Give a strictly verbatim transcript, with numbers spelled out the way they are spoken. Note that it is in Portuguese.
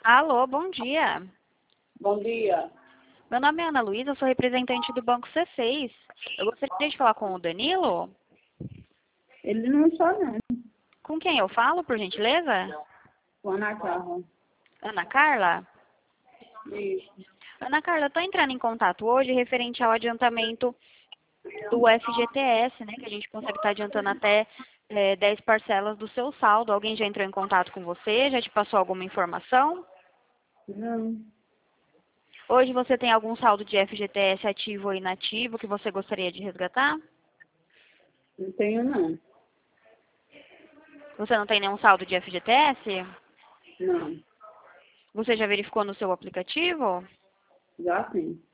Alô, bom dia. Bom dia. Meu nome é Ana Luísa, eu sou representante do Banco C seis. Eu gostaria de falar com o Danilo. Ele não está não. Com quem eu falo, por gentileza? O Ana Carla. Ana Carla? Isso. Ana Carla, eu estou entrando em contato hoje referente ao adiantamento do F G T S, né? Que a gente consegue estar adiantando até é, dez parcelas do seu saldo. Alguém já entrou em contato com você? Já te passou alguma informação? Não, Hoje você tem algum saldo de F G T S ativo ou inativo que você gostaria de resgatar? não tenho não. Você não tem nenhum saldo de F G T S? Não, Você já verificou no seu aplicativo? já sim.